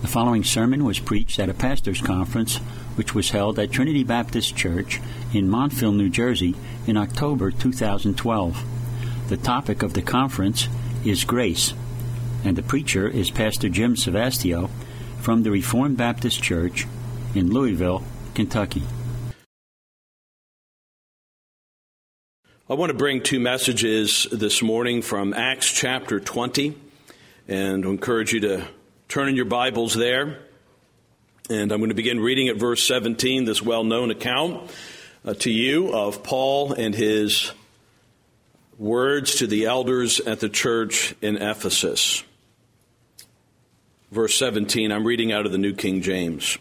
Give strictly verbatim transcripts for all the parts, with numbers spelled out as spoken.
following sermon was preached at a pastor's conference which was held at Trinity Baptist Church in Montville, New Jersey in October two thousand twelve. The topic of the conference is grace, and the preacher is Pastor Jim Savastio from the Reformed Baptist Church in Louisville, Kentucky. I want to bring two messages this morning from Acts chapter twenty, and I encourage you to turn in your Bibles there. And I'm going to begin reading at verse seventeen, this well-known account uh, to you of Paul and his words to the elders at the church in Ephesus. Verse seventeen, I'm reading out of the New King James.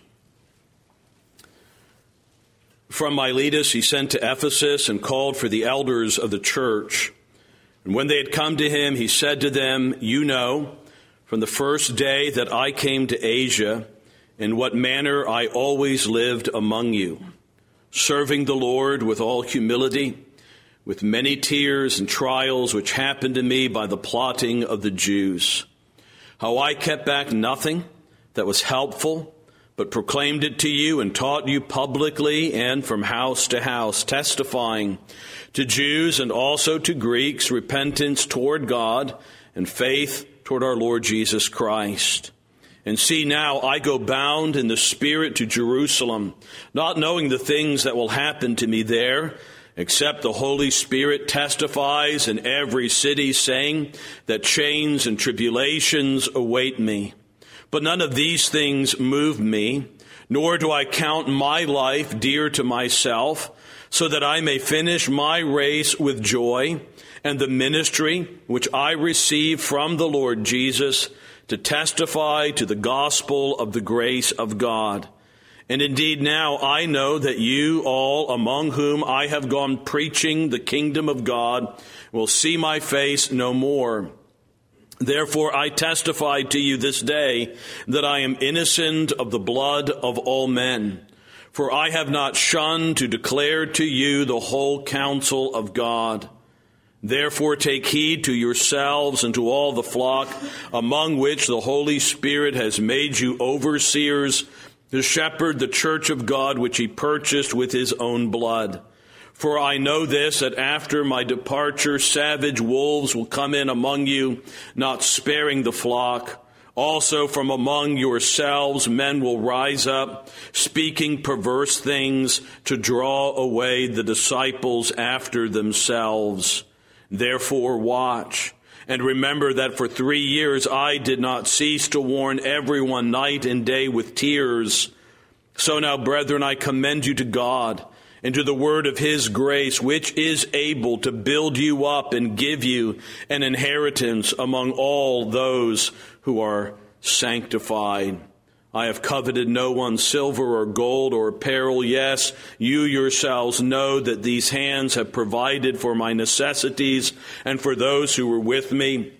From Miletus he sent to Ephesus and called for the elders of the church. And when they had come to him, he said to them, "You know, from the first day that I came to Asia, in what manner I always lived among you, serving the Lord with all humility, with many tears and trials which happened to me by the plotting of the Jews. How I kept back nothing that was helpful, but proclaimed it to you and taught you publicly and from house to house, testifying to Jews and also to Greeks repentance toward God and faith toward our Lord Jesus Christ. And see now, I go bound in the Spirit to Jerusalem, not knowing the things that will happen to me there, except the Holy Spirit testifies in every city, saying that chains and tribulations await me. But none of these things move me, nor do I count my life dear to myself, so that I may finish my race with joy and the ministry which I received from the Lord Jesus to testify to the gospel of the grace of God. And indeed now I know that you all among whom I have gone preaching the kingdom of God will see my face no more. Therefore I testify to you this day that I am innocent of the blood of all men. For I have not shunned to declare to you the whole counsel of God. Therefore take heed to yourselves and to all the flock among which the Holy Spirit has made you overseers to shepherd the church of God which he purchased with his own blood. For I know this, that after my departure savage wolves will come in among you, not sparing the flock. Also from among yourselves men will rise up, speaking perverse things to draw away the disciples after themselves. Therefore watch, and remember that for three years I did not cease to warn everyone night and day with tears. So now, brethren, I commend you to God and to the word of his grace, which is able to build you up and give you an inheritance among all those who are sanctified. I have coveted no one's silver or gold or apparel. Yes, you yourselves know that these hands have provided for my necessities and for those who were with me.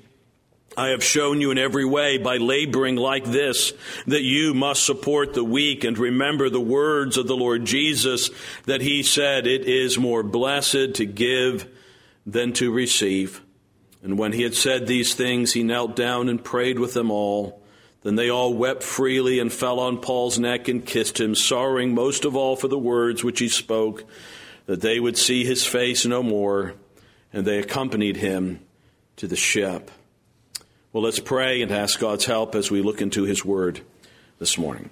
I have shown you in every way by laboring like this that you must support the weak and remember the words of the Lord Jesus, that he said, "It is more blessed to give than to receive." And when he had said these things, he knelt down and prayed with them all. Then they all wept freely and fell on Paul's neck and kissed him, sorrowing most of all for the words which he spoke, that they would see his face no more. And they accompanied him to the ship. Well, let's pray and ask God's help as we look into his word this morning.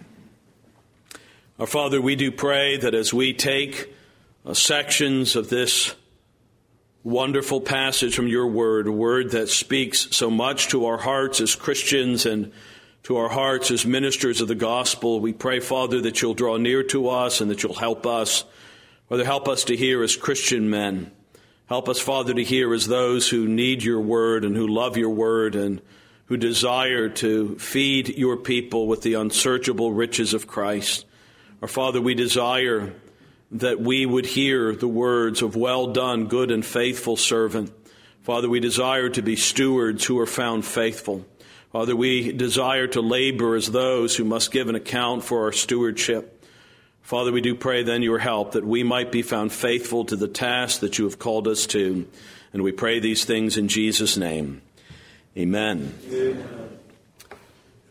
Our Father, we do pray that as we take uh, sections of this wonderful passage from your word, a word that speaks so much to our hearts as Christians and to our hearts as ministers of the gospel, we pray, Father, that you'll draw near to us and that you'll help us. Father, help us to hear as Christian men. Help us, Father, to hear as those who need your word and who love your word and who desire to feed your people with the unsearchable riches of Christ. Our Father, we desire that we would hear the words of "Well done, good and faithful servant." Father, we desire to be stewards who are found faithful. Father, we desire to labor as those who must give an account for our stewardship. Father, we do pray then your help that we might be found faithful to the task that you have called us to. And we pray these things in Jesus' name. Amen. Amen.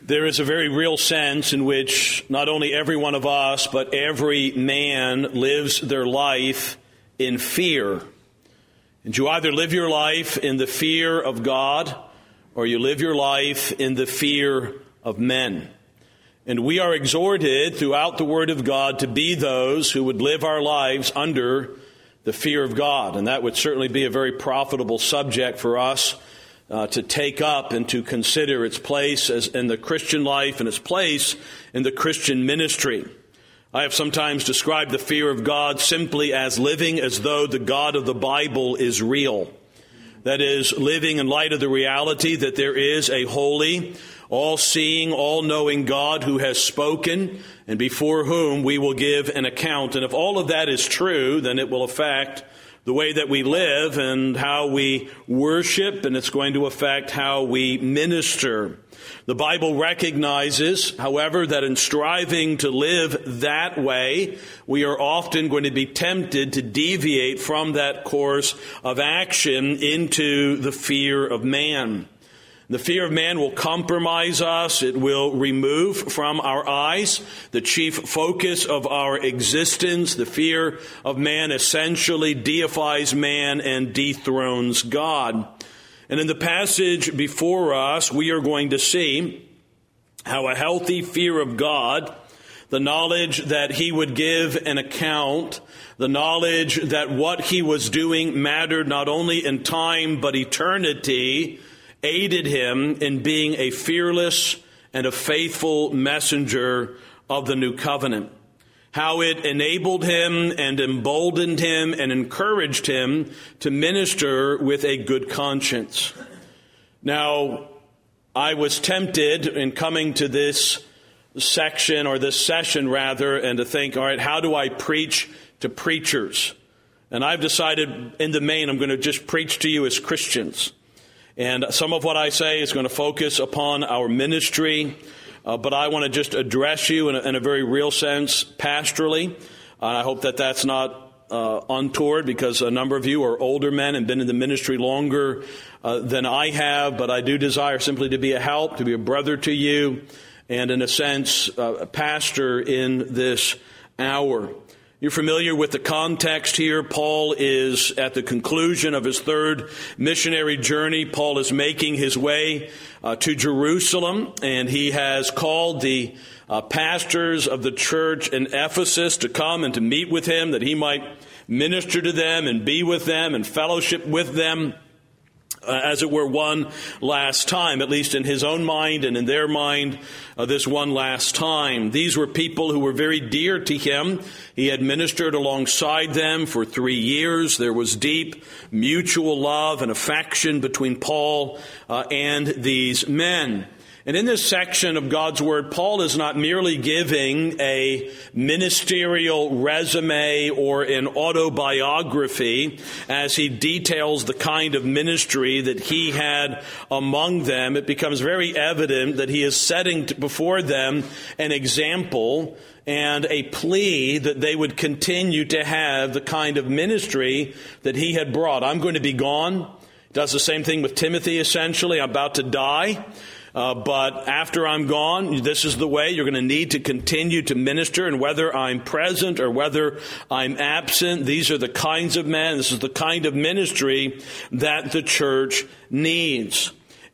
There is a very real sense in which not only every one of us, but every man lives their life in fear. And you either live your life in the fear of God, or you live your life in the fear of men. And we are exhorted throughout the Word of God to be those who would live our lives under the fear of God. And that would certainly be a very profitable subject for us Uh, to take up and to consider its place as in the Christian life and its place in the Christian ministry. I have sometimes described the fear of God simply as living as though the God of the Bible is real. That is, living in light of the reality that there is a holy, all-seeing, all-knowing God who has spoken and before whom we will give an account. And if all of that is true, then it will affect the way that we live and how we worship, and it's going to affect how we minister. The Bible recognizes, however, that in striving to live that way, we are often going to be tempted to deviate from that course of action into the fear of man. The fear of man will compromise us. It will remove from our eyes the chief focus of our existence. The fear of man essentially deifies man and dethrones God. And in the passage before us, we are going to see how a healthy fear of God, the knowledge that he would give an account, the knowledge that what he was doing mattered not only in time but eternity, aided him in being a fearless and a faithful messenger of the new covenant. How it enabled him and emboldened him and encouraged him to minister with a good conscience. Now, I was tempted in coming to this section, or this session rather, and to think, all right, how do I preach to preachers? And I've decided in the main I'm going to just preach to you as Christians. And some of what I say is going to focus upon our ministry, uh, but I want to just address you in a, in a very real sense pastorally. Uh, I hope that that's not uh, untoward, because a number of you are older men and been in the ministry longer uh, than I have, but I do desire simply to be a help, to be a brother to you, and in a sense, uh, a pastor in this hour. You're familiar with the context here. Paul is at the conclusion of his third missionary journey. Paul is making his way uh, to Jerusalem, and he has called the uh, pastors of the church in Ephesus to come and to meet with him, that he might minister to them and be with them and fellowship with them, Uh, as it were, one last time, at least in his own mind and in their mind, uh, this one last time. These were people who were very dear to him. He had ministered alongside them for three years. There was deep mutual love and affection between Paul uh, and these men. And in this section of God's Word, Paul is not merely giving a ministerial resume or an autobiography as he details the kind of ministry that he had among them. It becomes very evident that he is setting before them an example and a plea that they would continue to have the kind of ministry that he had brought. I'm going to be gone. He does the same thing with Timothy, essentially. I'm about to die. Uh, but after I'm gone, this is the way you're going to need to continue to minister. And whether I'm present or whether I'm absent, these are the kinds of men, this is the kind of ministry that the church needs.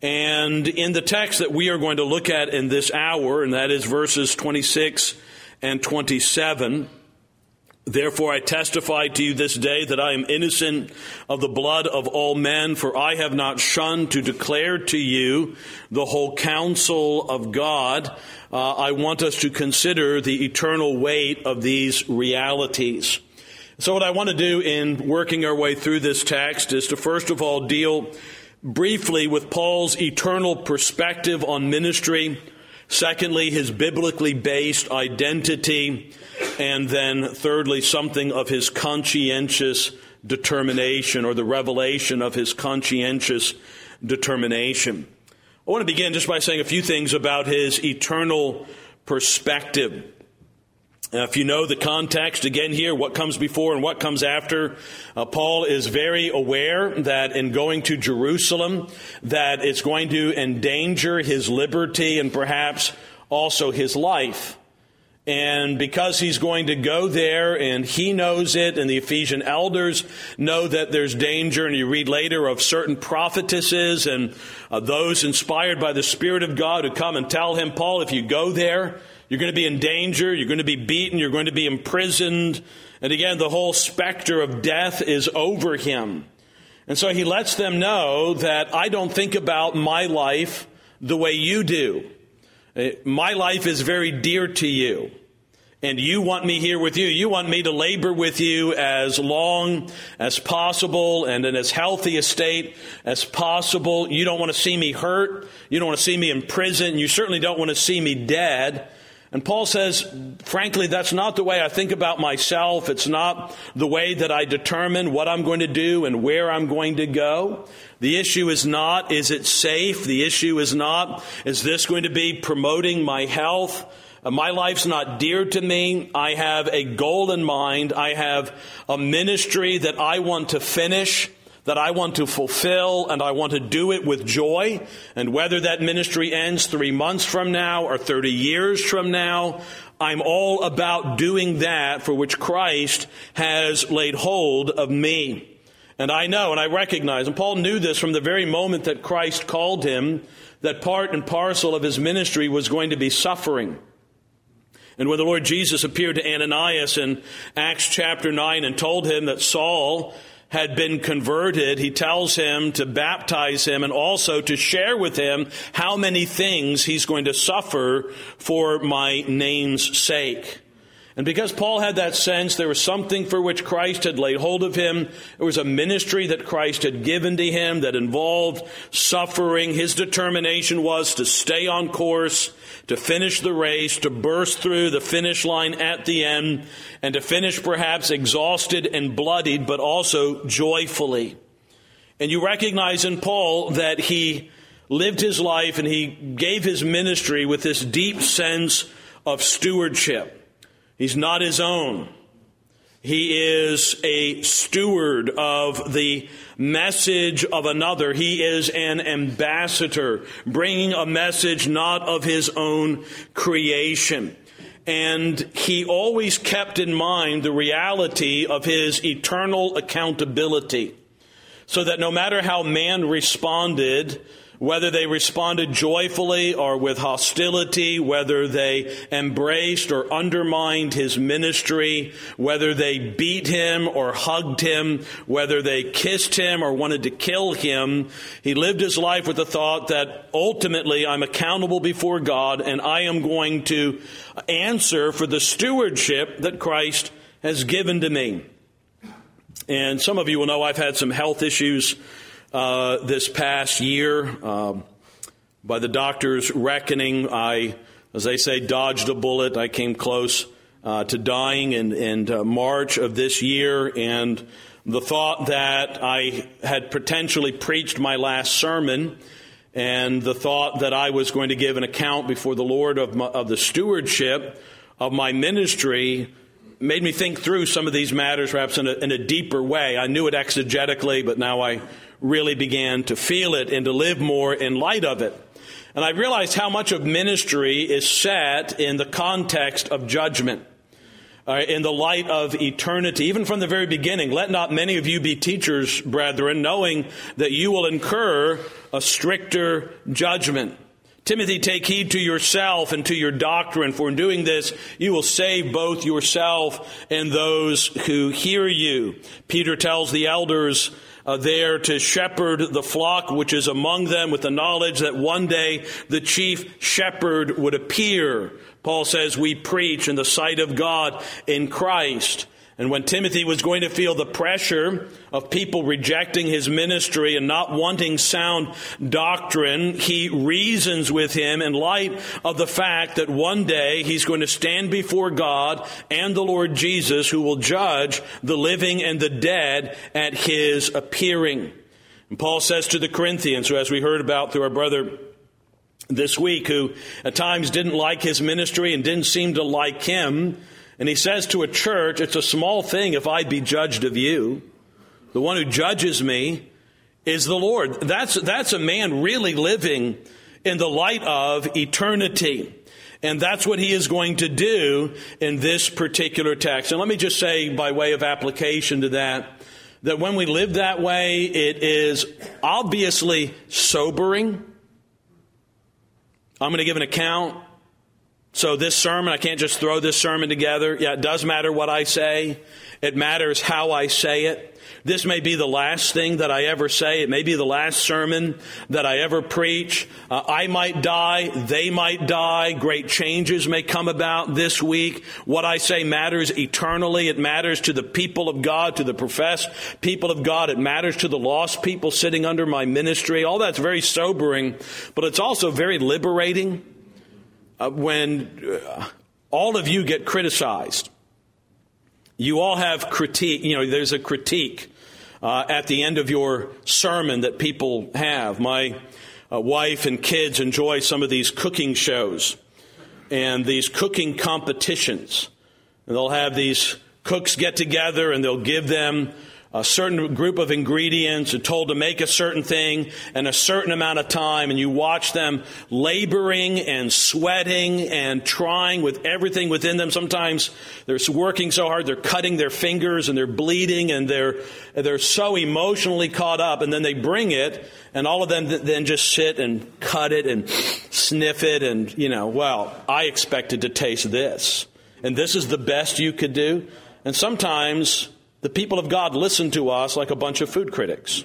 And in the text that we are going to look at in this hour, and that is verses twenty-six and twenty-seven, therefore I testify to you this day that I am innocent of the blood of all men, for I have not shunned to declare to you the whole counsel of God. Uh, I want us to consider the eternal weight of these realities. So what I want to do in working our way through this text is to first of all deal briefly with Paul's eternal perspective on ministry. Secondly, his biblically based identity. And then thirdly, something of his conscientious determination, or the revelation of his conscientious determination. I want to begin just by saying a few things about his eternal perspective. Uh, if you know the context, again here, what comes before and what comes after, uh, Paul is very aware that in going to Jerusalem, that it's going to endanger his liberty and perhaps also his life. And because he's going to go there and he knows it and the Ephesian elders know that there's danger, and you read later of certain prophetesses and uh, those inspired by the Spirit of God who come and tell him, Paul, if you go there, you're going to be in danger, you're going to be beaten, you're going to be imprisoned. And again, the whole specter of death is over him. And so he lets them know that I don't think about my life the way you do. My life is very dear to you, and you want me here with you. You want me to labor with you as long as possible and in as healthy a state as possible. You don't want to see me hurt. You don't want to see me in prison. You certainly don't want to see me dead. And Paul says, frankly, that's not the way I think about myself. It's not the way that I determine what I'm going to do and where I'm going to go. The issue is not, is it safe? The issue is not, is this going to be promoting my health? Uh, my life's not dear to me. I have a goal in mind. I have a ministry that I want to finish, that I want to fulfill, and I want to do it with joy. And whether that ministry ends three months from now or thirty years from now, I'm all about doing that for which Christ has laid hold of me. And I know and I recognize, and Paul knew this from the very moment that Christ called him, that part and parcel of his ministry was going to be suffering. And when the Lord Jesus appeared to Ananias in Acts chapter nine and told him that Saul had been converted, he tells him to baptize him and also to share with him how many things he's going to suffer for my name's sake. And because Paul had that sense, there was something for which Christ had laid hold of him. There was a ministry that Christ had given to him that involved suffering. His determination was to stay on course, to finish the race, to burst through the finish line at the end, and to finish perhaps exhausted and bloodied, but also joyfully. And you recognize in Paul that he lived his life and he gave his ministry with this deep sense of stewardship. He's not his own. He is a steward of the message of another. He is an ambassador, bringing a message not of his own creation. And he always kept in mind the reality of his eternal accountability, so that no matter how man responded, whether they responded joyfully or with hostility, whether they embraced or undermined his ministry, whether they beat him or hugged him, whether they kissed him or wanted to kill him, he lived his life with the thought that ultimately I'm accountable before God and I am going to answer for the stewardship that Christ has given to me. And some of you will know I've had some health issues Uh, this past year. Um, by the doctor's reckoning, I, as they say, dodged a bullet. I came close uh, to dying in, in uh, March of this year, and the thought that I had potentially preached my last sermon, and the thought that I was going to give an account before the Lord of, my, of the stewardship of my ministry made me think through some of these matters perhaps in a, in a deeper way. I knew it exegetically, but now I really began to feel it and to live more in light of it. And I realized how much of ministry is set in the context of judgment, uh, in the light of eternity. Even from the very beginning, let not many of you be teachers, brethren, knowing that you will incur a stricter judgment. Timothy, take heed to yourself and to your doctrine, for in doing this you will save both yourself and those who hear you. Peter tells the elders Uh, there to shepherd the flock which is among them with the knowledge that one day the chief shepherd would appear. Paul says we preach in the sight of God in Christ. And when Timothy was going to feel the pressure of people rejecting his ministry and not wanting sound doctrine, he reasons with him in light of the fact that one day he's going to stand before God and the Lord Jesus, who will judge the living and the dead at his appearing. And Paul says to the Corinthians, who, as we heard about through our brother this week, who at times didn't like his ministry and didn't seem to like him, And he says to a church, it's a small thing if I be judged of you. The one who judges me is the Lord. That's, that's a man really living in the light of eternity. And that's what he is going to do in this particular text. And let me just say, by way of application to that, that when we live that way, it is obviously sobering. I'm going to give an account. So this sermon, I can't just throw this sermon together. Yeah, it does matter what I say. It matters how I say it. This may be the last thing that I ever say. It may be the last sermon that I ever preach. Uh, I might die. They might die. Great changes may come about this week. What I say matters eternally. It matters to the people of God, to the professed people of God. It matters to the lost people sitting under my ministry. All that's very sobering, but it's also very liberating uh, when uh, all of you get criticized. You all have critique, you know, there's a critique uh, at the end of your sermon that people have. My uh, wife and kids enjoy some of these cooking shows and these cooking competitions. And they'll have these cooks get together and they'll give them a certain group of ingredients and told to make a certain thing in a certain amount of time, and you watch them laboring and sweating and trying with everything within them. Sometimes they're working so hard they're cutting their fingers and they're bleeding and they're they're so emotionally caught up, and then they bring it and all of them then just sit and cut it and sniff it and, you know, well, I expected to taste this, and this is the best you could do. And sometimes the people of God listen to us like a bunch of food critics.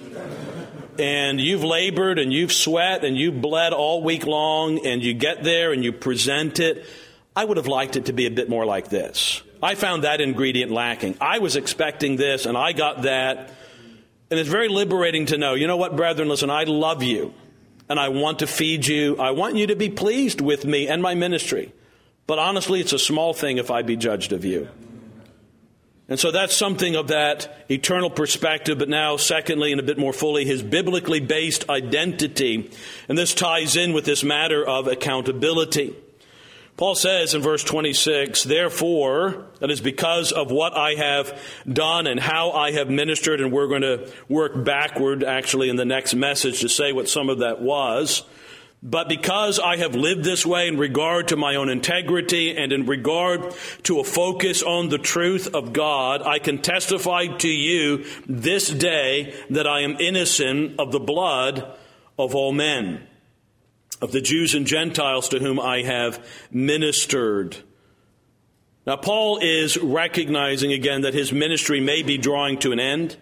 And you've labored and you've sweat and you've bled all week long, and you get there and you present it. I would have liked it to be a bit more like this. I found that ingredient lacking. I was expecting this and I got that. And it's very liberating to know, you know what, brethren, listen, I love you and I want to feed you. I want you to be pleased with me and my ministry. But honestly, it's a small thing if I be judged of you. And so that's something of that eternal perspective, but now secondly and a bit more fully, his biblically based identity. And this ties in with this matter of accountability. Paul says in verse twenty-six, therefore, that is because of what I have done and how I have ministered, and we're going to work backward actually in the next message to say what some of that was. But because I have lived this way in regard to my own integrity and in regard to a focus on the truth of God, I can testify to you this day that I am innocent of the blood of all men, of the Jews and Gentiles to whom I have ministered. Now, Paul is recognizing again that his ministry may be drawing to an end.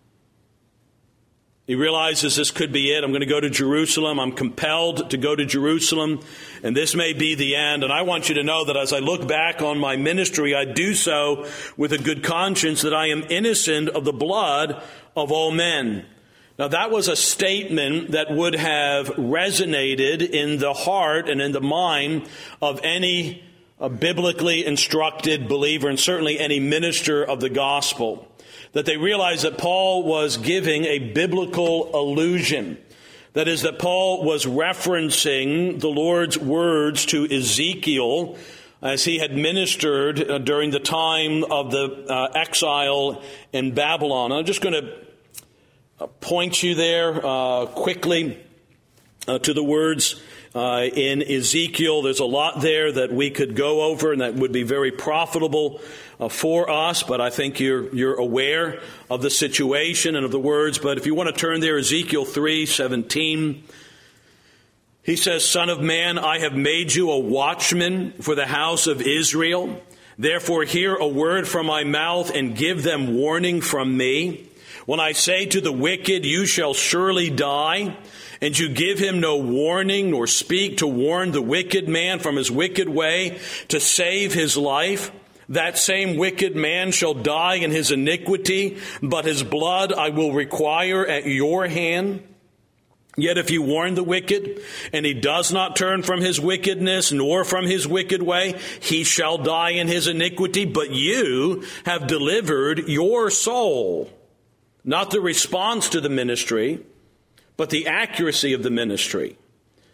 He realizes this could be it. I'm going to go to Jerusalem. I'm compelled to go to Jerusalem, and this may be the end. And I want you to know that as I look back on my ministry, I do so with a good conscience that I am innocent of the blood of all men. Now, that was a statement that would have resonated in the heart and in the mind of any uh, biblically instructed believer, and certainly any minister of the gospel. That they realized that Paul was giving a biblical allusion. That is, that Paul was referencing the Lord's words to Ezekiel as he had ministered uh, during the time of the uh, exile in Babylon. I'm just going to point you there uh, quickly uh, to the words uh, in Ezekiel. There's a lot there that we could go over and that would be very profitable Uh, for us, but I think you're you're aware of the situation and of the words. But if you want to turn there, Ezekiel three seventeen, he says, Son of man, I have made you a watchman for the house of Israel. Therefore hear a word from my mouth and give them warning from me. When I say to the wicked, you shall surely die, and you give him no warning, nor speak to warn the wicked man from his wicked way to save his life, that same wicked man shall die in his iniquity, but his blood I will require at your hand. Yet if you warn the wicked, and he does not turn from his wickedness, nor from his wicked way, he shall die in his iniquity, but you have delivered your soul. Not the response to the ministry, but the accuracy of the ministry.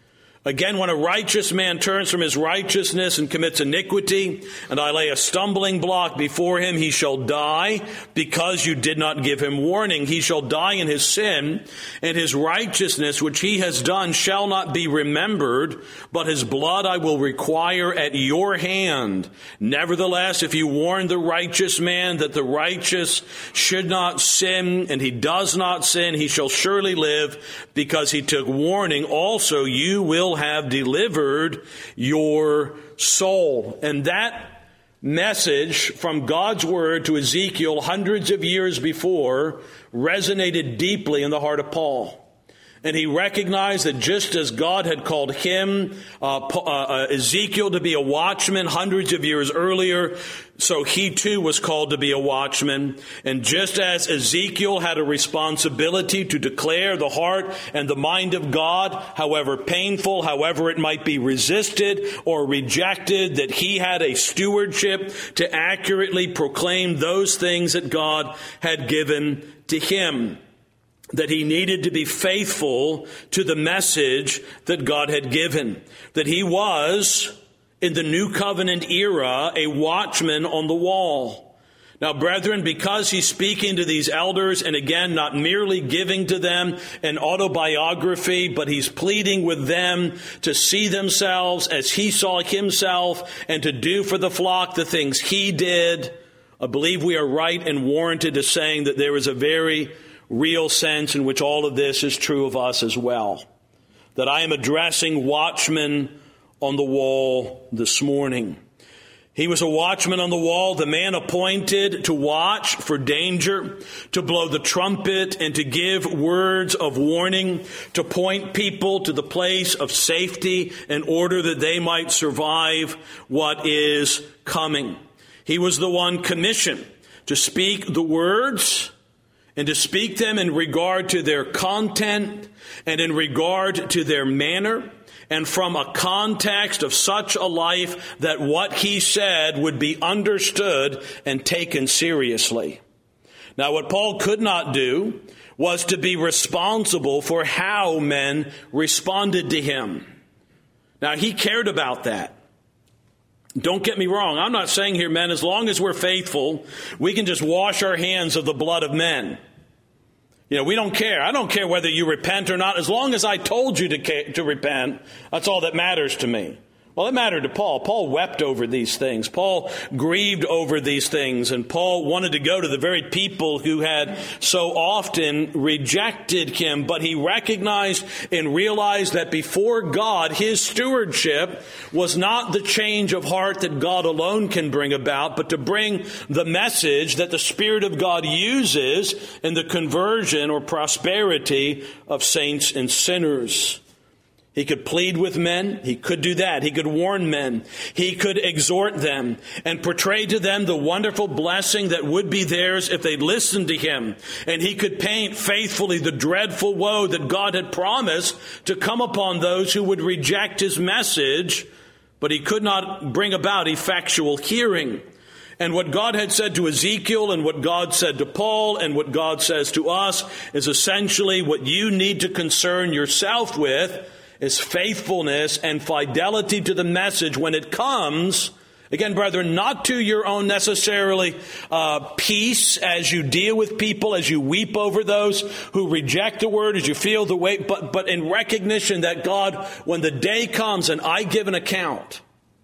Again, when a righteous man turns from his righteousness and commits iniquity, and I lay a stumbling block before him, he shall die because you did not give him warning. He shall die in his sin, and his righteousness which he has done shall not be remembered, but his blood I will require at your hand. Nevertheless, if you warn the righteous man that the righteous should not sin, and he does not sin, he shall surely live, because he took warning. Also, you will have delivered your soul. And that message from God's word to Ezekiel hundreds of years before resonated deeply in the heart of Paul. And he recognized that just as God had called him, uh, uh, Ezekiel, to be a watchman hundreds of years earlier, so he too was called to be a watchman. And just as Ezekiel had a responsibility to declare the heart and the mind of God, however painful, however it might be resisted or rejected, that he had a stewardship to accurately proclaim those things that God had given to him. That he needed to be faithful to the message that God had given. That he was, in the New Covenant era, a watchman on the wall. Now, brethren, because he's speaking to these elders, and again, not merely giving to them an autobiography, but he's pleading with them to see themselves as he saw himself and to do for the flock the things he did, I believe we are right and warranted as saying that there is a very real sense in which all of this is true of us as well. That I am addressing watchmen on the wall this morning. He was a watchman on the wall, the man appointed to watch for danger, to blow the trumpet and to give words of warning, to point people to the place of safety in order that they might survive what is coming. He was the one commissioned to speak the words and to speak them in regard to their content and in regard to their manner, and from a context of such a life that what he said would be understood and taken seriously. Now, what Paul could not do was to be responsible for how men responded to him. Now, he cared about that. Don't get me wrong. I'm not saying here, men, as long as we're faithful, we can just wash our hands of the blood of men. You know, we don't care. I don't care whether you repent or not. As long as I told you to, to repent, that's all that matters to me. Well, it mattered to Paul. Paul wept over these things. Paul grieved over these things. And Paul wanted to go to the very people who had so often rejected him. But he recognized and realized that before God, his stewardship was not the change of heart that God alone can bring about, but to bring the message that the Spirit of God uses in the conversion or prosperity of saints and sinners. He could plead with men. He could do that. He could warn men. He could exhort them and portray to them the wonderful blessing that would be theirs if they listened to him. And he could paint faithfully the dreadful woe that God had promised to come upon those who would reject his message, but he could not bring about effectual hearing. And what God had said to Ezekiel and what God said to Paul and what God says to us is essentially what you need to concern yourself with is faithfulness and fidelity to the message when it comes, again, brethren, not to your own necessarily uh, peace as you deal with people, as you weep over those who reject the word, as you feel the weight, but, but in recognition that God, when the day comes and I give an account,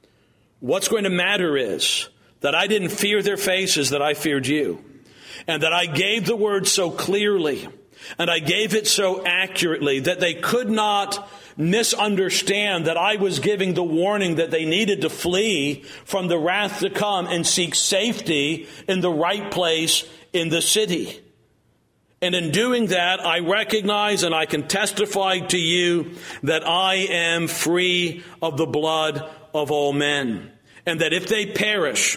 what's going to matter is that I didn't fear their faces, that I feared you, and that I gave the word so clearly, and I gave it so accurately that they could not misunderstand that I was giving the warning that they needed to flee from the wrath to come and seek safety in the right place in the city. And in doing that, I recognize and I can testify to you that I am free of the blood of all men. And that if they perish,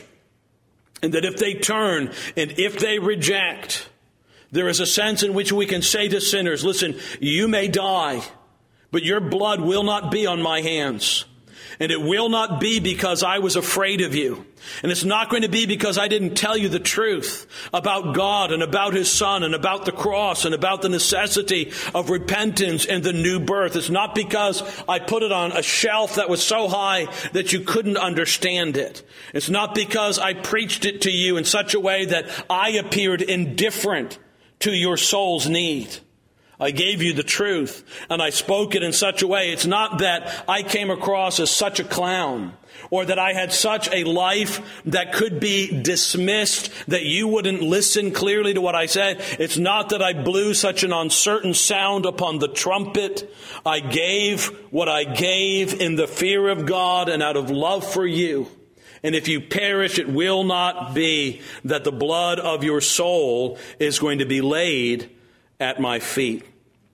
and that if they turn, and if they reject, there is a sense in which we can say to sinners, listen, you may die, but your blood will not be on my hands. And it will not be because I was afraid of you. And it's not going to be because I didn't tell you the truth about God and about His Son and about the cross and about the necessity of repentance and the new birth. It's not because I put it on a shelf that was so high that you couldn't understand it. It's not because I preached it to you in such a way that I appeared indifferent to your soul's need. I gave you the truth, and I spoke it in such a way. It's not that I came across as such a clown, or that I had such a life that could be dismissed, that you wouldn't listen clearly to what I said. It's not that I blew such an uncertain sound upon the trumpet. I gave what I gave in the fear of God and out of love for you. And if you perish, it will not be that the blood of your soul is going to be laid at my feet.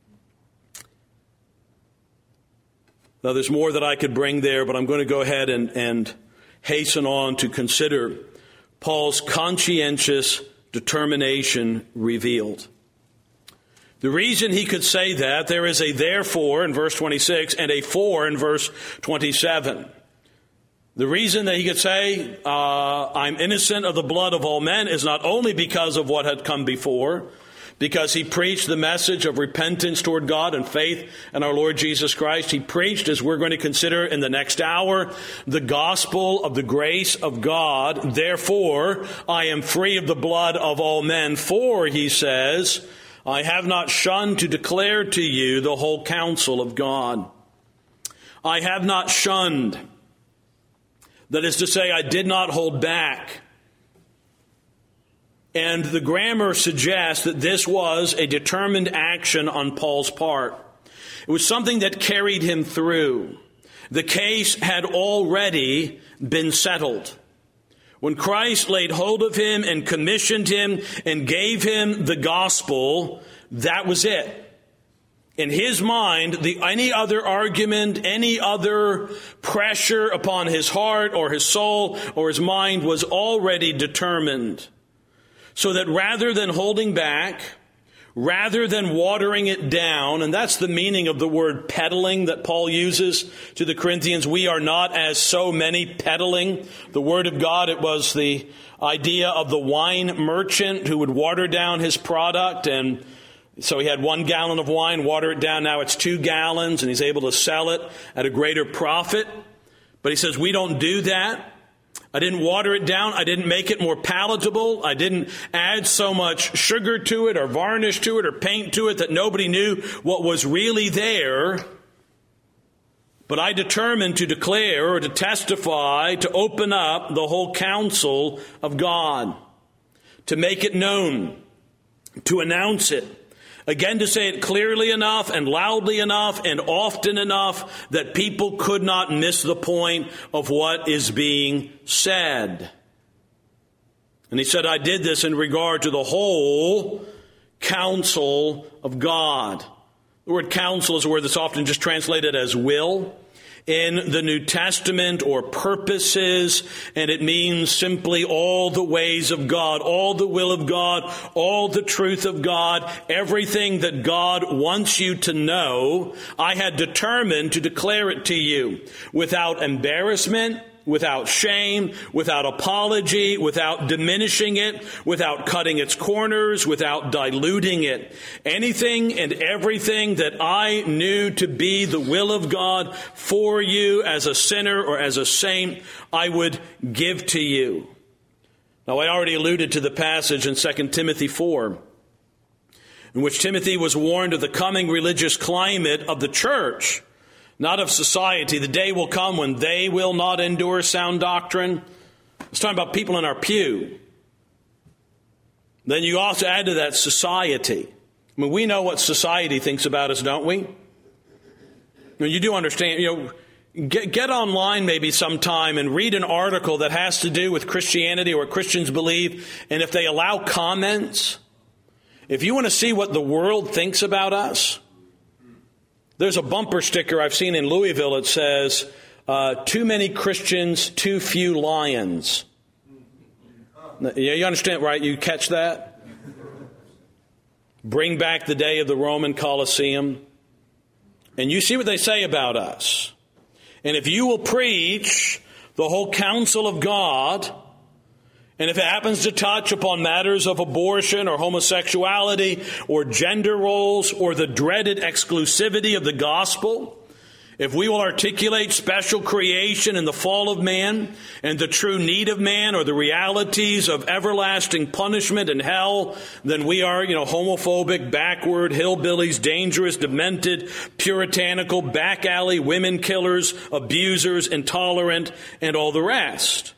Now, there's more that I could bring there, but I'm going to go ahead and, and hasten on to consider Paul's conscientious determination revealed. The reason he could say that, there is a therefore in verse twenty-six and a for in verse twenty-seven. The reason that he could say, uh, I'm innocent of the blood of all men, is not only because of what had come before, because he preached the message of repentance toward God and faith in our Lord Jesus Christ. He preached, as we're going to consider in the next hour, the gospel of the grace of God. Therefore, I am free of the blood of all men. For, he says, I have not shunned to declare to you the whole counsel of God. I have not shunned. That is to say, I did not hold back. And the grammar suggests that this was a determined action on Paul's part. It was something that carried him through. The case had already been settled. When Christ laid hold of him and commissioned him and gave him the gospel, that was it. In his mind, the, any other argument, any other pressure upon his heart or his soul or his mind was already determined. So that rather than holding back, rather than watering it down, and that's the meaning of the word peddling that Paul uses to the Corinthians, we are not as so many peddling the word of God. It was the idea of the wine merchant who would water down his product, and so he had one gallon of wine, water it down, now it's two gallons, and he's able to sell it at a greater profit. But he says, we don't do that. I didn't water it down. I didn't make it more palatable. I didn't add so much sugar to it or varnish to it or paint to it that nobody knew what was really there. But I determined to declare or to testify, to open up the whole counsel of God, to make it known, to announce it. Again, to say it clearly enough and loudly enough and often enough that people could not miss the point of what is being said. And he said, I did this in regard to the whole counsel of God. The word counsel is a word that's often just translated as will in the New Testament, or purposes, and it means simply all the ways of God, all the will of God, all the truth of God, everything that God wants you to know. I had determined to declare it to you without embarrassment, without shame, without apology, without diminishing it, without cutting its corners, without diluting it. Anything and everything that I knew to be the will of God for you as a sinner or as a saint, I would give to you. Now, I already alluded to the passage in Second Timothy four, in which Timothy was warned of the coming religious climate of the church, not of society. The day will come when they will not endure sound doctrine. It's talking about people in our pew. Then you also add to that society. I mean, we know what society thinks about us, don't we? I mean, you do understand, you know, get, get online maybe sometime and read an article that has to do with Christianity or what Christians believe. And if they allow comments, if you want to see what the world thinks about us, there's a bumper sticker I've seen in Louisville. It says, uh, too many Christians, too few lions. You understand, right? You catch that? Bring back the day of the Roman Colosseum. And you see what they say about us. And if you will preach the whole counsel of God, and if it happens to touch upon matters of abortion or homosexuality or gender roles or the dreaded exclusivity of the gospel, if we will articulate special creation and the fall of man and the true need of man or the realities of everlasting punishment and hell, then we are, you know, homophobic, backward, hillbillies, dangerous, demented, puritanical, back alley, women killers, abusers, intolerant, and all the rest.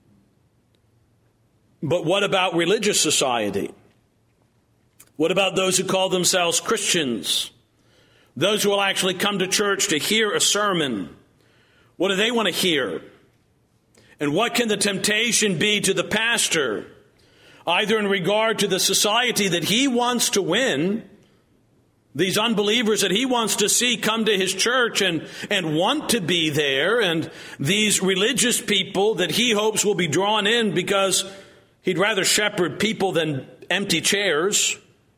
But what about religious society? What about those who call themselves Christians? Those who will actually come to church to hear a sermon. What do they want to hear? And what can the temptation be to the pastor, either in regard to the society that he wants to win, these unbelievers that he wants to see come to his church and, and want to be there, and these religious people that he hopes will be drawn in because he'd rather shepherd people than empty chairs.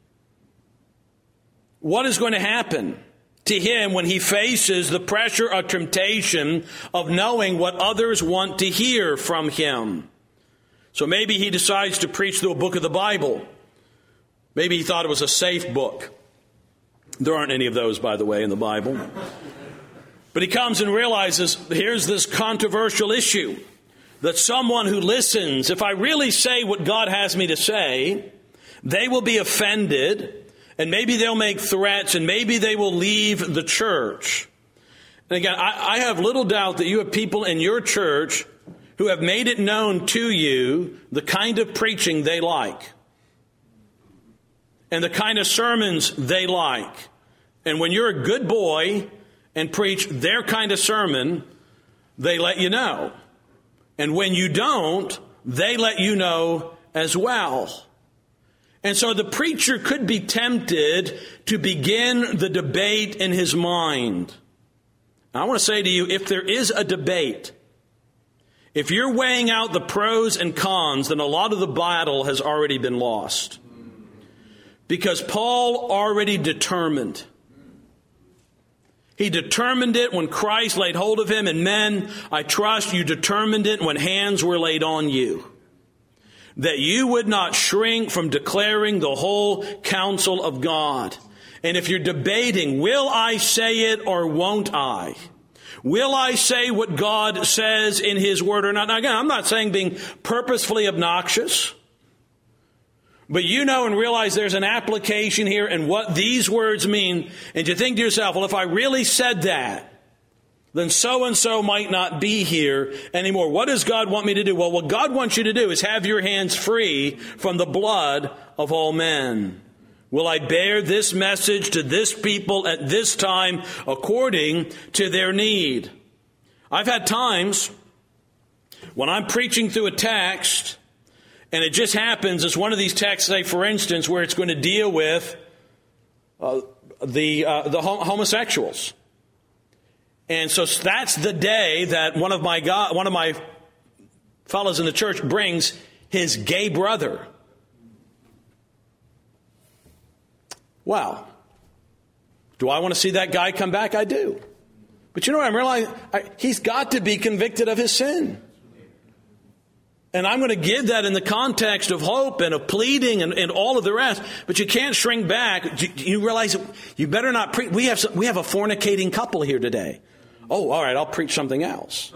What is going to happen to him when he faces the pressure or temptation of knowing what others want to hear from him? So maybe he decides to preach through a book of the Bible. Maybe he thought it was a safe book. There aren't any of those, by the way, in the Bible. But he comes and realizes, here's this controversial issue, that someone who listens, if I really say what God has me to say, they will be offended, and maybe they'll make threats, and maybe they will leave the church. And again, I, I have little doubt that you have people in your church who have made it known to you the kind of preaching they like, and the kind of sermons they like. And when you're a good boy and preach their kind of sermon, they let you know. And when you don't, they let you know as well. And so the preacher could be tempted to begin the debate in his mind. Now, I want to say to you, if there is a debate, if you're weighing out the pros and cons, then a lot of the battle has already been lost. Because Paul already determined. He determined it when Christ laid hold of him, and men, I trust you determined it when hands were laid on you, that you would not shrink from declaring the whole counsel of God. And if you're debating, will I say it or won't I? Will I say what God says in His Word or not? Now, again, I'm not saying being purposefully obnoxious. But you know and realize there's an application here and what these words mean. And you think to yourself, well, if I really said that, then so-and-so might not be here anymore. What does God want me to do? Well, what God wants you to do is have your hands free from the blood of all men. Will I bear this message to this people at this time according to their need? I've had times when I'm preaching through a text, and it just happens, it's one of these texts, say, for instance, where it's going to deal with uh, the uh, the homosexuals. And so that's the day that one of my go- one of my fellows in the church brings his gay brother. Wow. Do I want to see that guy come back? I do. But you know what I'm realizing? I, he's got to be convicted of his sin. And I'm going to give that in the context of hope and of pleading and, and all of the rest. But you can't shrink back. You, you realize you better not preach. We have we have a fornicating couple here today. Oh, all right, I'll preach something else.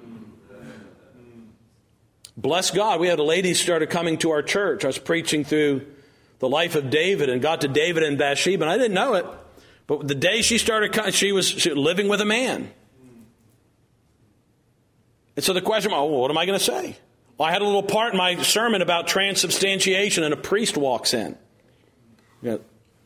Bless God. We had a lady started coming to our church. I was preaching through the life of David and got to David and Bathsheba, and I didn't know it. But the day she started, she was, she was living with a man. And so the question, oh, well, what am I going to say? Well, I had a little part in my sermon about transubstantiation, and a priest walks in. Yeah.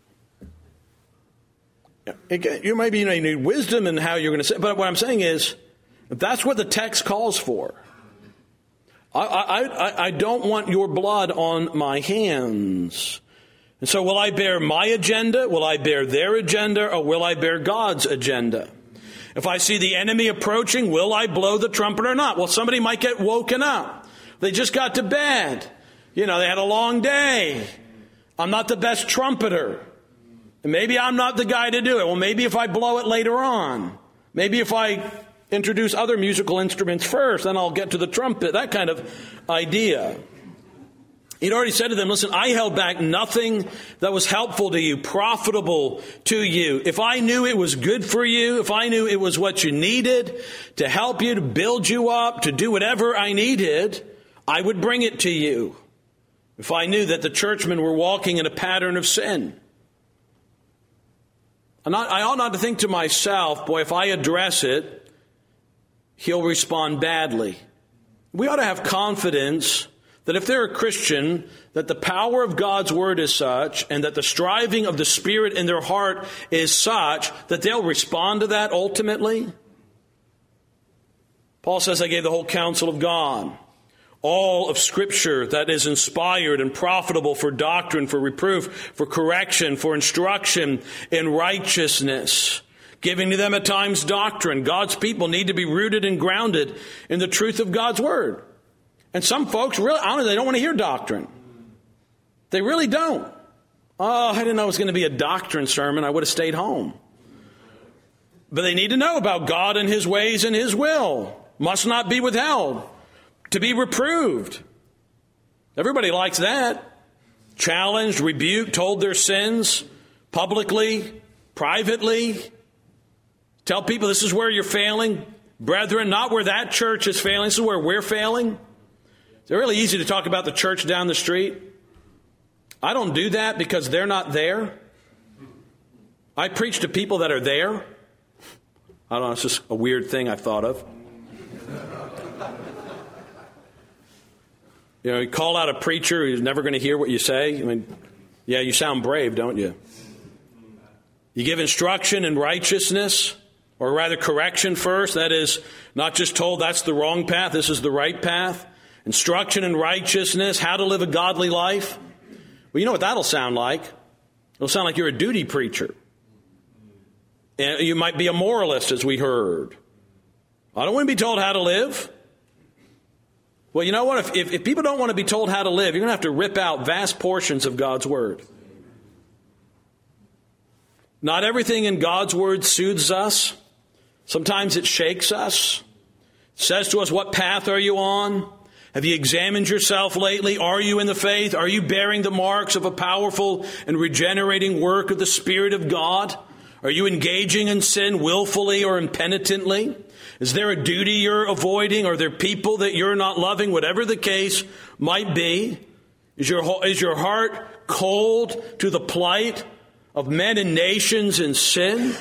You maybe you know you need wisdom in how you're going to say, but what I'm saying is, if that's what the text calls for, I, I, I don't want your blood on my hands. And so will I bear my agenda? Will I bear their agenda? Or will I bear God's agenda? If I see the enemy approaching, will I blow the trumpet or not? Well, somebody might get woken up. They just got to bed. You know, they had a long day. I'm not the best trumpeter. And maybe I'm not the guy to do it. Well, maybe if I blow it later on. Maybe if I introduce other musical instruments first, then I'll get to the trumpet, that kind of idea. He'd already said to them, listen, I held back nothing that was helpful to you, profitable to you. If I knew it was good for you, if I knew it was what you needed to help you, to build you up, to do whatever I needed, I would bring it to you. If I knew that the churchmen were walking in a pattern of sin. I'm not, I ought not to think to myself, boy, if I address it, he'll respond badly. We ought to have confidence that if they're a Christian, that the power of God's word is such, and that the striving of the Spirit in their heart is such, that they'll respond to that ultimately. Paul says, I gave the whole counsel of God. All of Scripture that is inspired and profitable for doctrine, for reproof, for correction, for instruction in righteousness. Giving to them at times doctrine. God's people need to be rooted and grounded in the truth of God's word. And some folks, really, honestly, they don't want to hear doctrine. They really don't. Oh, I didn't know it was going to be a doctrine sermon. I would have stayed home. But they need to know about God and His ways and His will. Must not be withheld. To be reproved. Everybody likes that. Challenged, rebuked, told their sins publicly, privately. Tell people this is where you're failing. Brethren, not where that church is failing. This is where we're failing. It's really easy to talk about the church down the street. I don't do that because they're not there. I preach to people that are there. I don't know, it's just a weird thing I thought of. You know, you call out a preacher who's never going to hear what you say. I mean, yeah, you sound brave, don't you? You give instruction in righteousness, or rather correction first. That is, not just told that's the wrong path, this is the right path. Instruction in righteousness, how to live a godly life. Well, you know what that'll sound like? It'll sound like you're a duty preacher. And you might be a moralist, as we heard. I don't want to be told how to live. Well, you know what? If, if, if people don't want to be told how to live, you're going to have to rip out vast portions of God's Word. Not everything in God's Word soothes us. Sometimes it shakes us. It says to us, what path are you on? Have you examined yourself lately? Are you in the faith? Are you bearing the marks of a powerful and regenerating work of the Spirit of God? Are you engaging in sin willfully or impenitently? Is there a duty you're avoiding? Are there people that you're not loving? Whatever the case might be, is your, is your heart cold to the plight of men and nations in sin?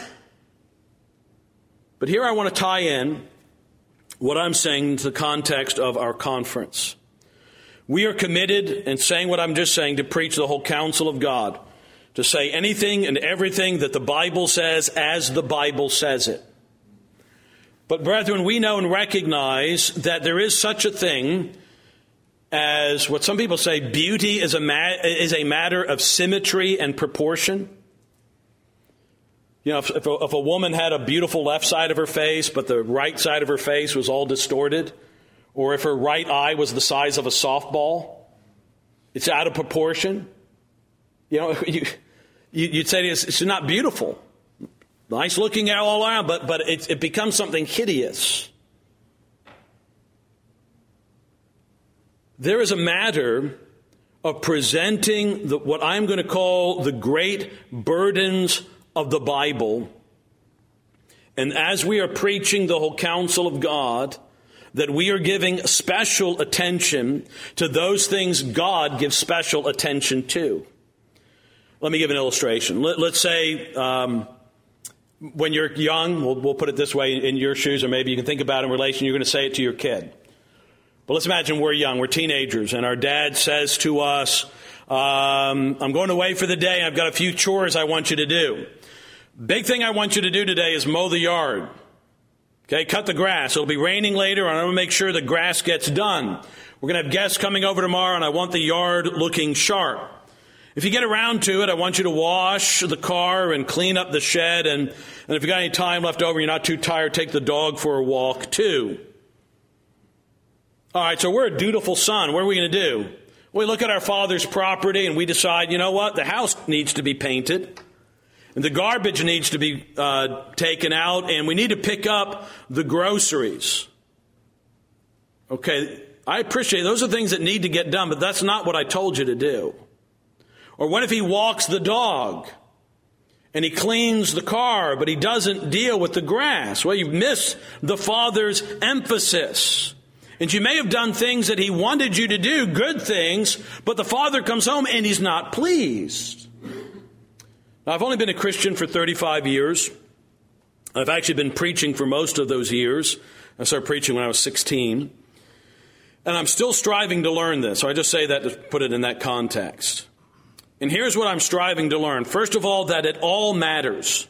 But here I want to tie in what I'm saying to the context of our conference. We are committed, in saying what I'm just saying, to preach the whole counsel of God, to say anything and everything that the Bible says as the Bible says it. But brethren, we know and recognize that there is such a thing as what some people say, beauty is a, ma- is a matter of symmetry and proportion. You know, if, if, a, if a woman had a beautiful left side of her face, but the right side of her face was all distorted, or if her right eye was the size of a softball, it's out of proportion. You know, you, you'd say it's, it's not beautiful. Nice looking all around, but, but it, it becomes something hideous. There is a matter of presenting the, what I'm going to call the great burdens of the Bible. And as we are preaching the whole counsel of God, that we are giving special attention to those things God gives special attention to. Let me give an illustration. Let, let's say um, when you're young, we'll, we'll put it this way in your shoes, or maybe you can think about it in relation, you're going to say it to your kid. But let's imagine we're young, we're teenagers, and our dad says to us, um, I'm going away for the day, I've got a few chores I want you to do. Big thing I want you to do today is mow the yard. Okay, cut the grass. It'll be raining later, and I'm going to make sure the grass gets done. We're going to have guests coming over tomorrow, and I want the yard looking sharp. If you get around to it, I want you to wash the car and clean up the shed, and, and if you've got any time left over, you're not too tired, take the dog for a walk too. All right, so we're a dutiful son. What are we going to do? We look at our father's property, and we decide, you know what, the house needs to be painted. And the garbage needs to be uh, taken out, and we need to pick up the groceries. Okay, I appreciate those are things that need to get done, but that's not what I told you to do. Or what if he walks the dog and he cleans the car, but he doesn't deal with the grass? Well, you've missed the Father's emphasis. And you may have done things that he wanted you to do, good things, but the Father comes home and he's not pleased. Now, I've only been a Christian for thirty-five years. I've actually been preaching for most of those years. I started preaching when I was sixteen. And I'm still striving to learn this. So I just say that to put it in that context. And here's what I'm striving to learn. First of all, that it all matters.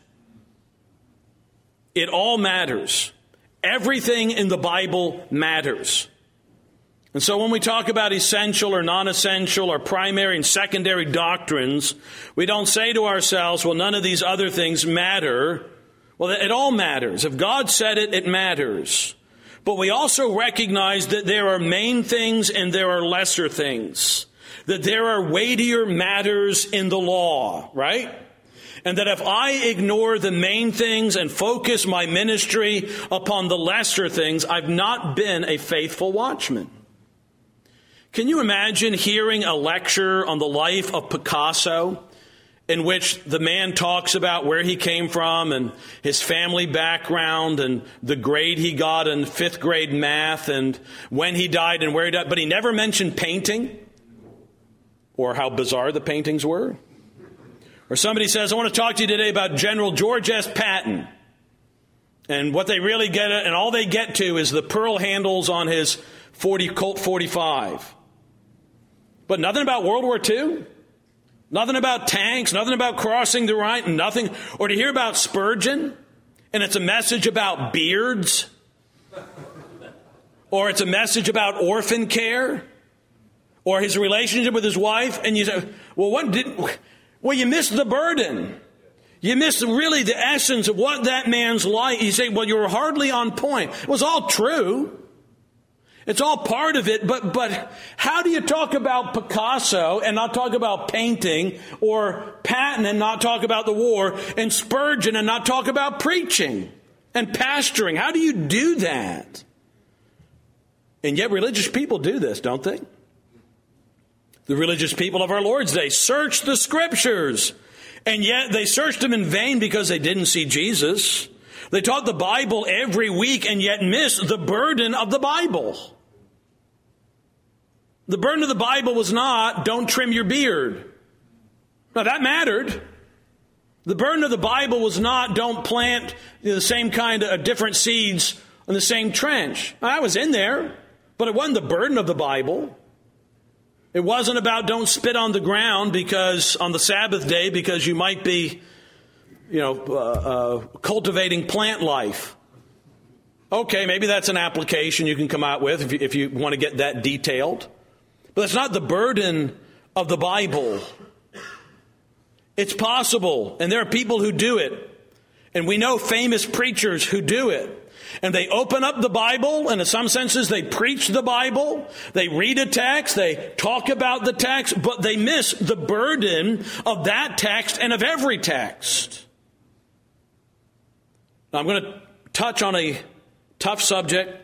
It all matters. Everything in the Bible matters. And so when we talk about essential or non-essential or primary and secondary doctrines, we don't say to ourselves, well, none of these other things matter. Well, it all matters. If God said it, it matters. But we also recognize that there are main things and there are lesser things. That there are weightier matters in the law, right? And that if I ignore the main things and focus my ministry upon the lesser things, I've not been a faithful watchman. Can you imagine hearing a lecture on the life of Picasso, in which the man talks about where he came from and his family background and the grade he got in fifth grade math and when he died and where he died, but he never mentioned painting or how bizarre the paintings were? Or somebody says, I want to talk to you today about General George S. Patton. And what they really get, and all they get to is the pearl handles on his forty Colt forty-five. But nothing about World War Two? Nothing about tanks, nothing about crossing the Rhine, nothing. Or to hear about Spurgeon, and it's a message about beards. Or it's a message about orphan care. Or his relationship with his wife. And you say, well, what did, well, you missed the burden. You missed really the essence of what that man's life. You say, well, you were hardly on point. It was all true. It's all part of it, but but how do you talk about Picasso and not talk about painting, or Patton and not talk about the war, and Spurgeon and not talk about preaching and pastoring? How do you do that? And yet religious people do this, don't they? The religious people of our Lord's day search the Scriptures, and yet they searched them in vain because they didn't see Jesus. They taught the Bible every week and yet missed the burden of the Bible. The burden of the Bible was not, don't trim your beard. Now that mattered. The burden of the Bible was not, don't plant you know, the same kind of different seeds in the same trench. Now, I was in there, but it wasn't the burden of the Bible. It wasn't about don't spit on the ground because on the Sabbath day because you might be, you know, uh, uh, cultivating plant life. Okay, maybe that's an application you can come out with if you, if you want to get that detailed. But it's not the burden of the Bible. It's possible, and there are people who do it. And we know famous preachers who do it. And they open up the Bible, and in some senses they preach the Bible. They read a text, they talk about the text, but they miss the burden of that text and of every text. Now I'm going to touch on a tough subject.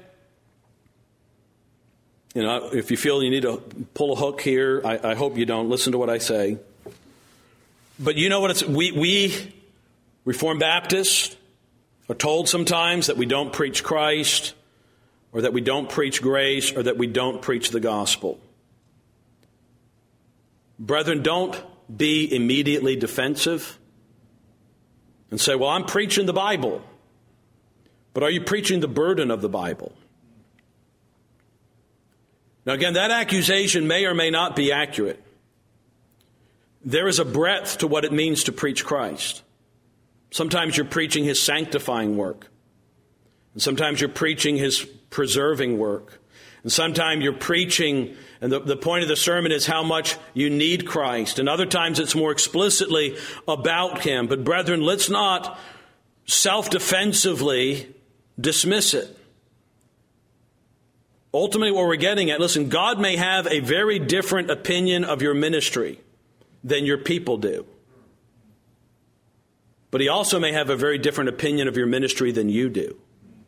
You know, if you feel you need to pull a hook here, I, I hope you don't. Listen to what I say. But you know what it's, we, we Reformed Baptists are told sometimes that we don't preach Christ, or that we don't preach grace, or that we don't preach the gospel. Brethren, don't be immediately defensive and say, well, I'm preaching the Bible. But are you preaching the burden of the Bible? Now again, that accusation may or may not be accurate. There is a breadth to what it means to preach Christ. Sometimes you're preaching His sanctifying work. And sometimes you're preaching His preserving work. And sometimes you're preaching, and the, the point of the sermon is how much you need Christ. And other times it's more explicitly about Him. But brethren, let's not self-defensively dismiss it. Ultimately, what we're getting at, listen, God may have a very different opinion of your ministry than your people do. but he also may have a very different opinion of your ministry than you do.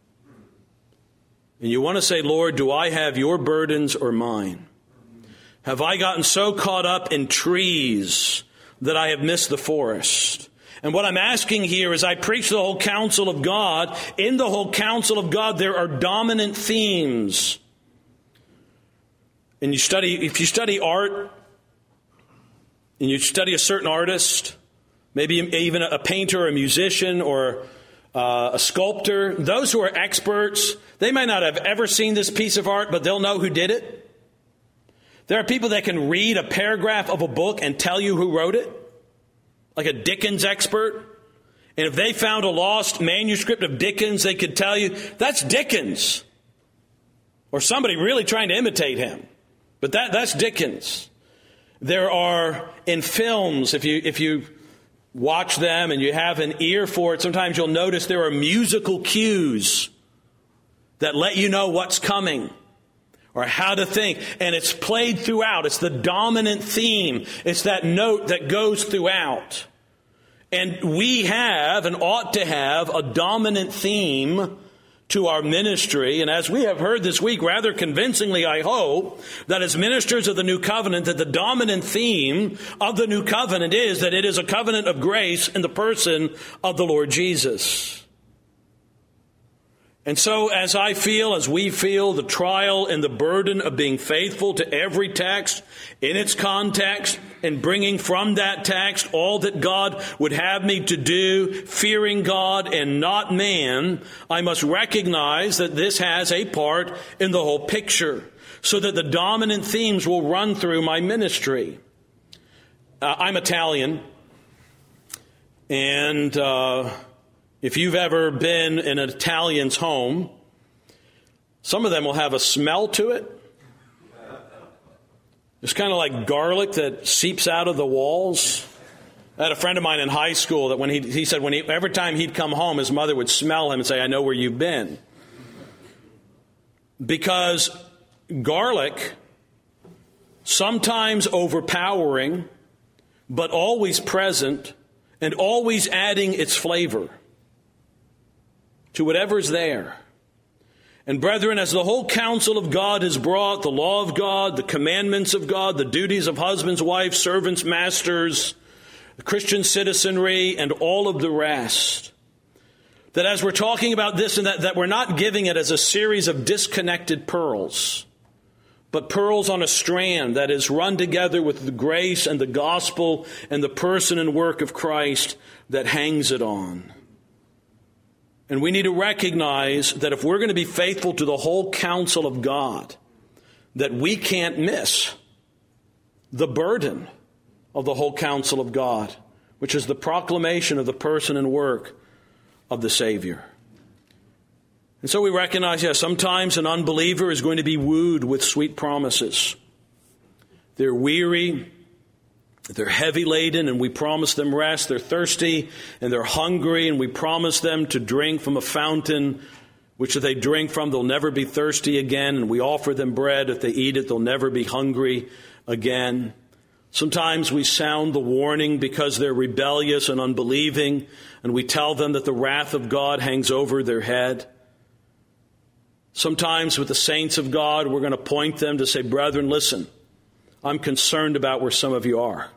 And you want to say, Lord, do I have your burdens or mine? Have I gotten so caught up in trees that I have missed the forest? And what I'm asking here is I preach the whole counsel of God. In the whole counsel of God, there are dominant themes. And you study, if you study art, and you study a certain artist, maybe even a painter, or a musician, or uh, a sculptor, those who are experts, they might not have ever seen this piece of art, but they'll know who did it. There are people that can read a paragraph of a book and tell you who wrote it, like a Dickens expert. And if they found a lost manuscript of Dickens, they could tell you, that's Dickens. Or somebody really trying to imitate him. But that, that's Dickens. There are, in films, if you if you watch them and you have an ear for it, sometimes you'll notice there are musical cues that let you know what's coming or how to think. And it's played throughout. It's the dominant theme. It's that note that goes throughout. And we have and ought to have a dominant theme to our ministry. And as we have heard this week, rather convincingly, I hope, that as ministers of the new covenant, that the dominant theme of the new covenant is that it is a covenant of grace in the person of the Lord Jesus. And so as I feel, as we feel, the trial and the burden of being faithful to every text in its context and bringing from that text all that God would have me to do, fearing God and not man, I must recognize that this has a part in the whole picture so that the dominant themes will run through my ministry. Uh, I'm Italian, and uh, if you've ever been in an Italian's home, some of them will have a smell to it. It's kind of like garlic that seeps out of the walls. I had a friend of mine in high school that when he, he said when he, every time he'd come home, his mother would smell him and say, I know where you've been. Because garlic, sometimes overpowering, but always present and always adding its flavor to whatever's there. And brethren, as the whole counsel of God is brought, the law of God, the commandments of God, the duties of husbands, wives, servants, masters, Christian citizenry, and all of the rest, that as we're talking about this and that, that we're not giving it as a series of disconnected pearls, but pearls on a strand that is run together with the grace and the gospel and the person and work of Christ that hangs it on. And we need to recognize that if we're going to be faithful to the whole counsel of God, that we can't miss the burden of the whole counsel of God, which is the proclamation of the person and work of the Savior. And so we recognize, yes, sometimes an unbeliever is going to be wooed with sweet promises. They're weary, they're heavy laden, and we promise them rest. They're thirsty and they're hungry, and we promise them to drink from a fountain, which if they drink from, they'll never be thirsty again. And we offer them bread. If they eat it, they'll never be hungry again. Sometimes we sound the warning because they're rebellious and unbelieving, and we tell them that the wrath of God hangs over their head. Sometimes with the saints of God, we're going to point them to say, brethren, listen, I'm concerned about where some of you are.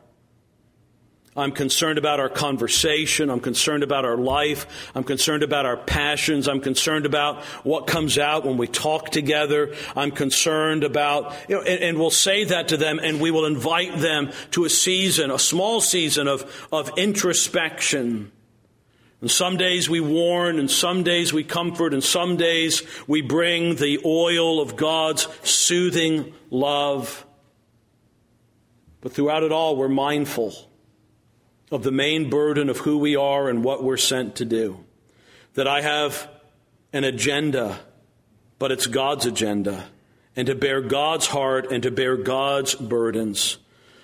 I'm concerned about our conversation. I'm concerned about our life. I'm concerned about our passions. I'm concerned about what comes out when we talk together. I'm concerned about, you know, and, and we'll say that to them, and we will invite them to a season, a small season of, of introspection. And some days we warn, and some days we comfort, and some days we bring the oil of God's soothing love. But throughout it all, we're mindful of the main burden of who we are and what we're sent to do. That I have an agenda, but it's God's agenda, and to bear God's heart and to bear God's burdens.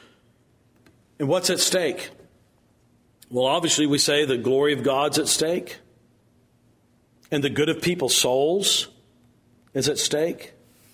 And what's at stake? Well, obviously we say the glory of God's at stake, and the good of people's souls is at stake.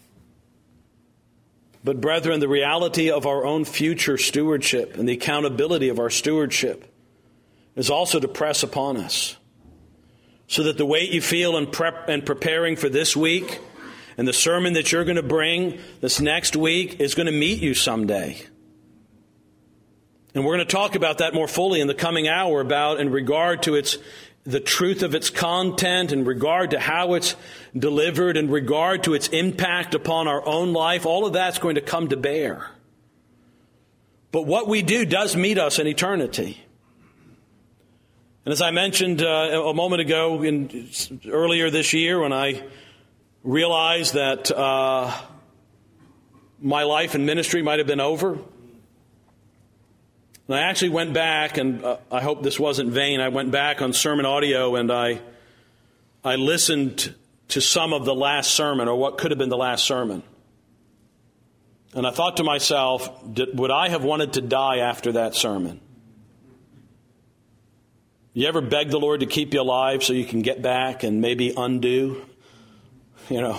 But brethren, the reality of our own future stewardship and the accountability of our stewardship is also to press upon us, so that the weight you feel in prep and preparing for this week and the sermon that you're going to bring this next week is going to meet you someday. And we're going to talk about that more fully in the coming hour, about in regard to its the truth of its content, in regard to how it's delivered, in regard to its impact upon our own life. All of that's going to come to bear. But what we do does meet us in eternity. And as I mentioned uh, a moment ago, in, earlier this year, when I realized that uh, my life and ministry might have been over, and I actually went back, and uh, I hope this wasn't vain, I went back on sermon audio and I I listened to some of the last sermon, or what could have been the last sermon. And I thought to myself, did, would I have wanted to die after that sermon? You ever beg the Lord to keep you alive so you can get back and maybe undo? You know.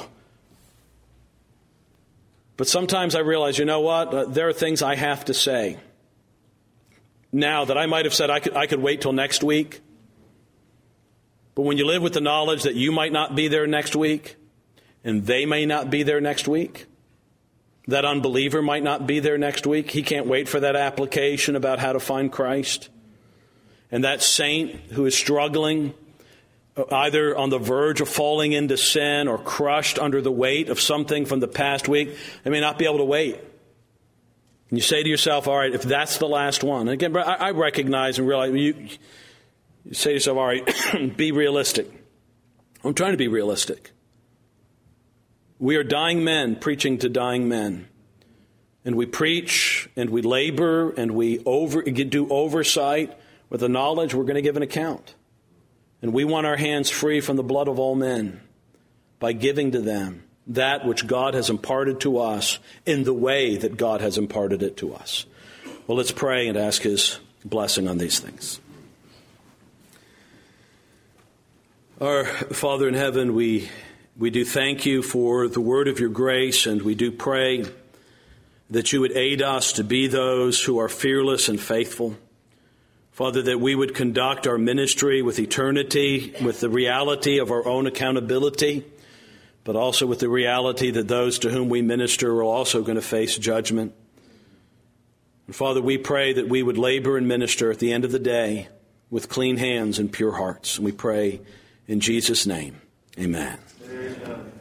But sometimes I realize, you know what? Uh, there are things I have to say now that I might have said I could, I could wait till next week. But when you live with the knowledge that you might not be there next week, and they may not be there next week, that unbeliever might not be there next week, he can't wait for that application about how to find Christ. And that saint who is struggling, either on the verge of falling into sin or crushed under the weight of something from the past week, they may not be able to wait. And you say to yourself, all right, if that's the last one. And again, I recognize and realize, you, you say to yourself, all right, be realistic. I'm trying to be realistic. We are dying men preaching to dying men. And we preach and we labor and we over, do oversight with the knowledge we're going to give an account. And we want our hands free from the blood of all men by giving to them that which God has imparted to us in the way that God has imparted it to us. Well, let's pray and ask His blessing on these things. Our Father in heaven, we we do thank you for the word of your grace, and we do pray that you would aid us to be those who are fearless and faithful. Father, that we would conduct our ministry with eternity, with the reality of our own accountability, but also with the reality that those to whom we minister are also going to face judgment. And Father, we pray that we would labor and minister at the end of the day with clean hands and pure hearts. And we pray in Jesus' name, amen. Amen.